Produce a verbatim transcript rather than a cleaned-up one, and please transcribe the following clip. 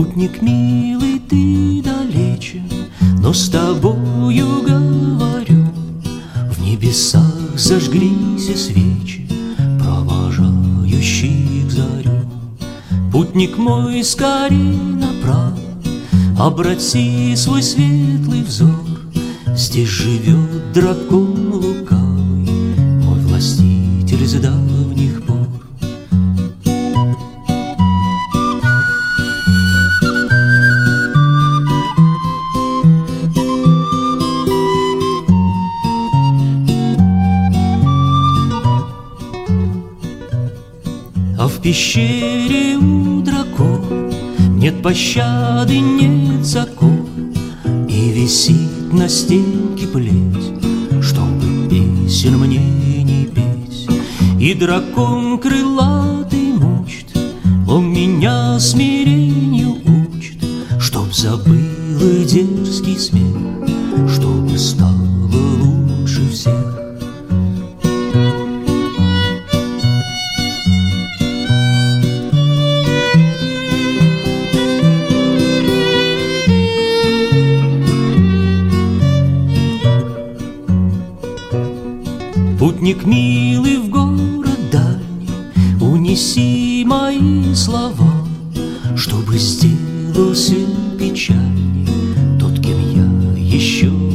Путник милый, ты далече, но с тобою говорю. В небесах зажглись и свечи, провожающих зарю. Путник мой, скорей направо, обрати свой светлый взор. Здесь живет дракон лукавый, мой властитель с давних пор. А в пещере у дракона нет пощады, нет закона, и висит на стенке плеть, чтобы песен мне не петь. И дракон крылатый мучит, он меня смирению учит, чтоб забыл и дерзкий смех, чтобы стало лучше всех. Путник милый, в город дальний унеси мои слова, чтобы сделался печальней тот, кем я еще